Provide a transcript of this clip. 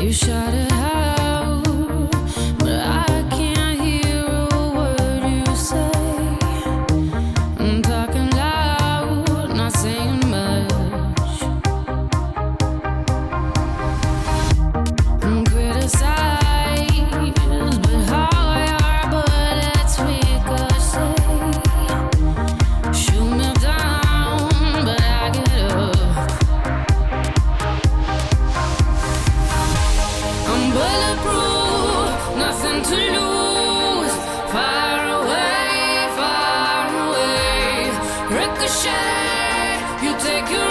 shot it out, but I can't hear a word you say. I'm talking loud, not saying much. I'm criticized, but how your bullets ricochet. Shoot me down, but I get up. I'm bulletproof, nothing to lose. Far away, ricochet. You take your